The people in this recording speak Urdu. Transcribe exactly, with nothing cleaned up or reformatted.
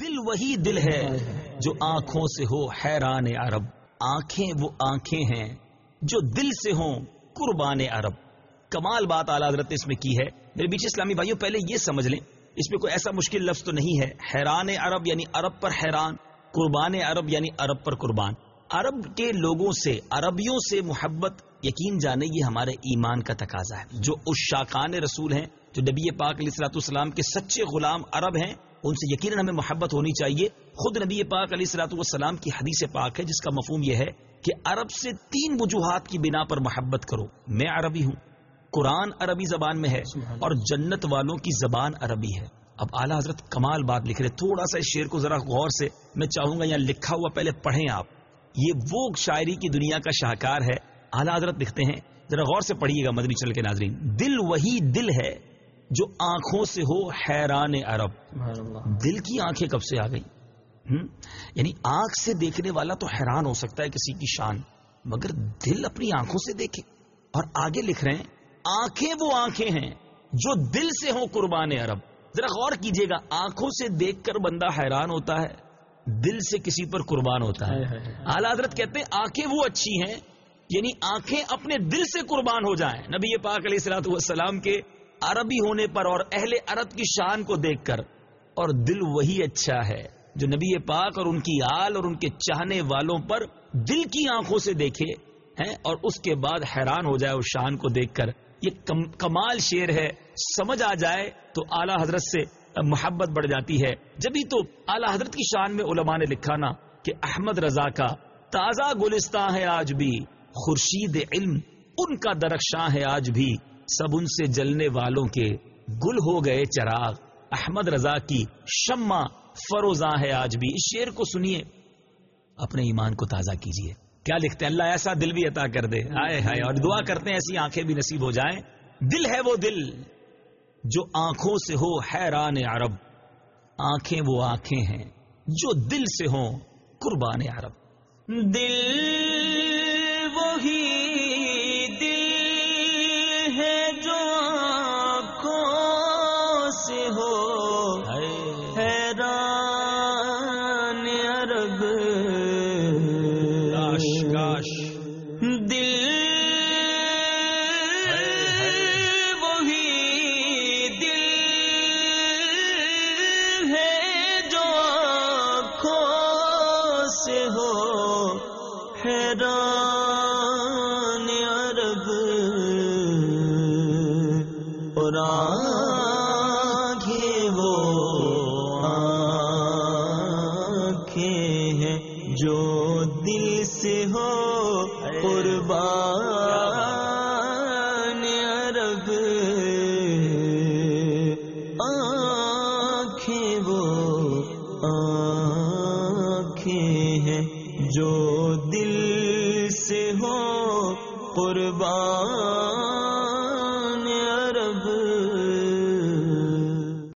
دل وہی دل ہے جو آنکھوں سے ہو حیران عرب. آنکھیں وہ آنکھیں ہیں جو دل سے ہوں قربان عرب. کمال بات اعلیٰ حضرت نے اس میں کی ہے. میرے بیچ اسلامی بھائیوں پہلے یہ سمجھ لیں اس میں کوئی ایسا مشکل لفظ تو نہیں ہے. حیران عرب یعنی عرب پر حیران، قربان عرب یعنی عرب پر قربان. عرب کے لوگوں سے، عربیوں سے محبت یقین جانے یہ ہمارے ایمان کا تقاضا ہے. جو عشاقان رسول ہیں، جو نبی پاک علیہ الصلوۃ والسلام کے سچے غلام عرب ہیں، ان سے یقیناً ہمیں محبت ہونی چاہیے. خود نبی پاک علیہ الصلوۃ والسلام کی حدیث پاک ہے جس کا مفہوم یہ ہے کہ عرب سے تین وجوہات کی بنا پر محبت کرو. میں عربی ہوں، قرآن عربی زبان میں ہے، اور جنت والوں کی زبان عربی ہے. اب اعلیٰ حضرت کمال بات لکھ رہے. تھوڑا سا اس شعر کو ذرا غور سے میں چاہوں گا یہاں لکھا ہوا پہلے پڑھیں آپ. یہ وہ شاعری کی دنیا کا شاہکار ہے. اعلیٰ حضرت لکھتے ہیں، ذرا غور سے پڑھیے گا مدنی چینل کے ناظرین. دل وہی دل ہے جو آنکھوں سے ہو حیران عرب. دل کی آنکھیں کب سے آ گئی؟ یعنی آنکھ سے دیکھنے والا تو حیران ہو سکتا ہے کسی کی شان، مگر دل اپنی آنکھوں سے دیکھے. اور آگے لکھ رہے ہیں آنکھیں وہ آنکھیں ہیں جو دل سے ہوں قربان عرب. ذرا غور کیجئے گا، آنکھوں سے دیکھ کر بندہ حیران ہوتا ہے، دل سے کسی پر قربان ہوتا ہے. اعلیٰ حضرت کہتے ہیں آنکھیں وہ اچھی ہیں، یعنی آنکھیں اپنے دل سے قربان ہو جائیں نبی پاک علیہ الصلوۃ والسلام کے عربی ہونے پر اور اہل عرب کی شان کو دیکھ کر. اور دل وہی اچھا ہے جو نبی پاک اور ان کی آل اور ان کے چاہنے والوں پر دل کی آنکھوں سے دیکھے ہیں اور اس کے بعد حیران ہو جائے اس شان کو دیکھ کر. یہ کم کمال شعر ہے. سمجھ آ جائے تو اعلیٰ حضرت سے محبت بڑھ جاتی ہے. جبھی تو اعلیٰ حضرت کی شان میں علماء نے لکھا نا کہ احمد رضا کا تازہ گلستان ہے آج بھی، خورشید علم ان کا درخشاں ہے آج بھی، سب ان سے جلنے والوں کے گل ہو گئے چراغ. احمد رضا کی شمع فروزاں ہے آج بھی. اس شعر کو سنیے، اپنے ایمان کو تازہ کیجیے. کیا لکھتے ہیں؟ اللہ ایسا دل بھی عطا کر دے. آئے ہائے. اور دعا کرتے ہیں ایسی آنکھیں بھی نصیب ہو جائیں. دل ہے وہ دل جو آنکھوں سے ہو حیران عرب. آنکھیں وہ آنکھیں ہیں جو دل سے ہوں قربان عرب. دل وہی دل ہے جو آنکھوں سے ہو حیران عرب. کاش کاش دل وہی دل ہے جو آنکھوں سے ہو حیران عرب. اور آنکھیں وہ آنکھیں ہیں جو دل سے ہو قربان عرب. آنکھیں وہ آنکھیں ہیں جو دل سے ہو قربان